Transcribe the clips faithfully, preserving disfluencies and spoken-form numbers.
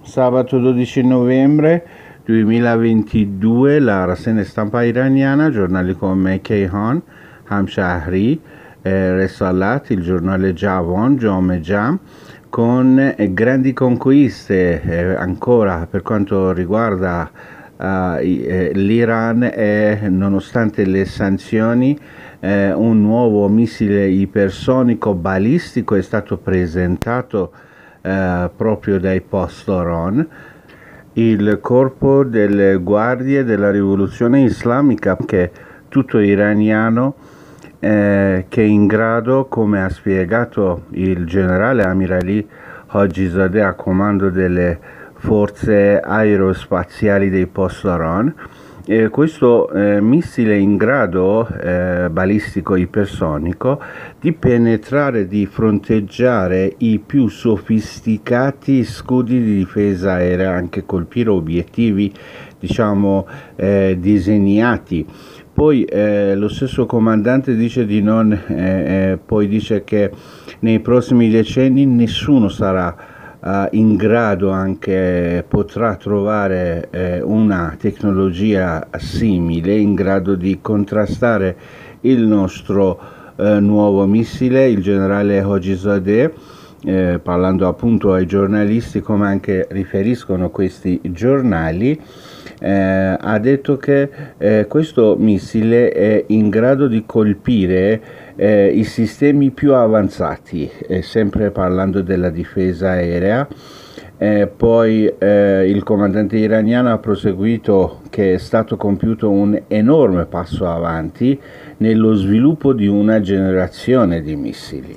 Sabato dodici novembre duemilaventidue la rassegna stampa iraniana, giornali come Kayhan, Hamshahri, eh, Resalat, il giornale Javan, Jom Jam, con eh, grandi conquiste eh, ancora per quanto riguarda uh, eh, l'Iran e nonostante le sanzioni eh, un nuovo missile ipersonico balistico è stato presentato eh, proprio dai post-Oron. Il corpo delle guardie della rivoluzione islamica, che è tutto iraniano, eh, che è in grado, come ha spiegato il generale Amirali Hajizadeh a comando delle forze aerospaziali dei post-Oron, eh, questo eh, missile in grado eh, balistico ipersonico di penetrare, di fronteggiare i più sofisticati scudi di difesa aerea, anche colpire obiettivi diciamo eh, disegnati. Poi eh, lo stesso comandante dice di non, eh, eh, poi dice che nei prossimi decenni nessuno sarà Uh, in grado anche potrà trovare eh, una tecnologia simile in grado di contrastare il nostro eh, nuovo missile. Il generale Hojizadeh, eh, parlando appunto ai giornalisti, come anche riferiscono questi giornali, eh, ha detto che eh, questo missile è in grado di colpire eh, i sistemi più avanzati, eh, sempre parlando della difesa aerea. Eh, poi eh, il comandante iraniano ha proseguito che è stato compiuto un enorme passo avanti nello sviluppo di una generazione di missili.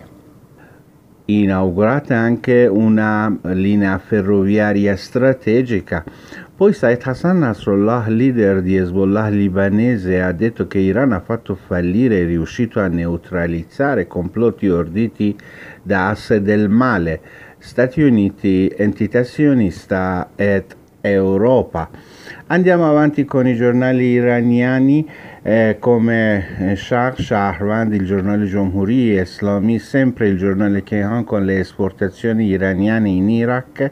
Inaugurata anche una linea ferroviaria strategica. Poi Said Hassan Nasrallah, leader di Hezbollah libanese, ha detto che Iran ha fatto fallire e è riuscito a neutralizzare complotti orditi da asse del male, Stati Uniti, entità sionista ed Europa. Andiamo avanti con i giornali iraniani eh, come Shah, Shahrand, il giornale Jomhuri Islami, sempre il giornale Kayhan con le esportazioni iraniane in Iraq,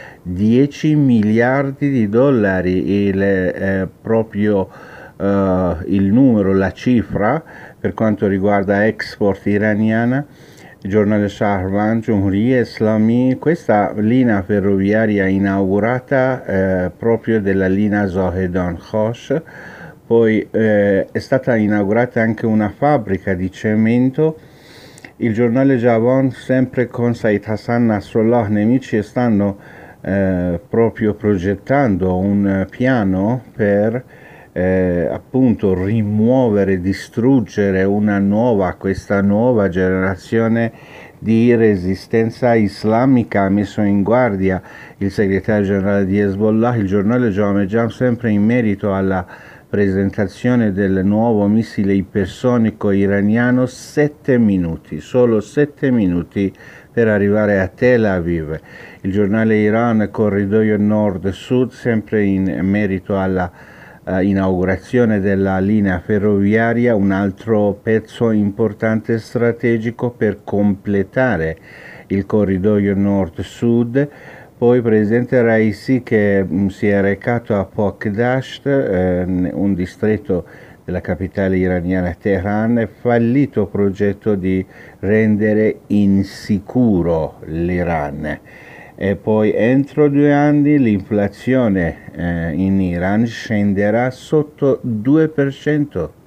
dieci miliardi di dollari, il, eh, proprio eh, il numero, la cifra per quanto riguarda export iraniana. Il giornale Shahrand, Jomhuri Islami, questa linea ferroviaria inaugurata eh, proprio della linea Zahedan Khosh. Poi eh, è stata inaugurata anche una fabbrica di cemento. Il giornale Javan, sempre con Said Hassan Nasrallah, nemici stanno eh, proprio progettando un piano per eh, appunto rimuovere, distruggere una nuova, questa nuova generazione di resistenza islamica. Ha messo in guardia il segretario generale di Hezbollah. Il giornale Jom Jam, sempre in merito alla presentazione del nuovo missile ipersonico iraniano, sette minuti, solo sette minuti per arrivare a Tel Aviv. Il giornale Iran, corridoio nord-sud, sempre in merito alla uh, inaugurazione della linea ferroviaria, un altro pezzo importante strategico per completare il corridoio nord-sud. Poi presidente Raisi che mh, si è recato a Pokdasht, eh, un distretto della capitale iraniana Teheran, fallito progetto di rendere insicuro l'Iran. E poi entro due anni l'inflazione eh, in Iran scenderà sotto due per cento.